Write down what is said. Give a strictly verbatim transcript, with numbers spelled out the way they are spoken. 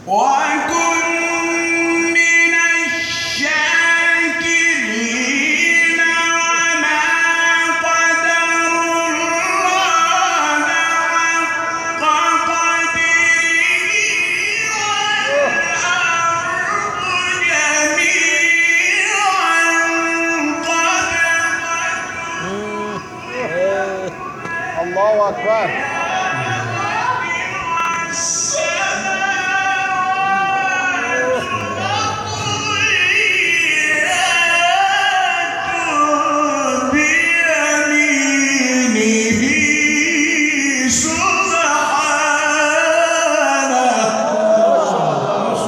وكن من الشاكرين وما قدروا الله حق قدره والأرض جميعا قبضته. الله أكبر.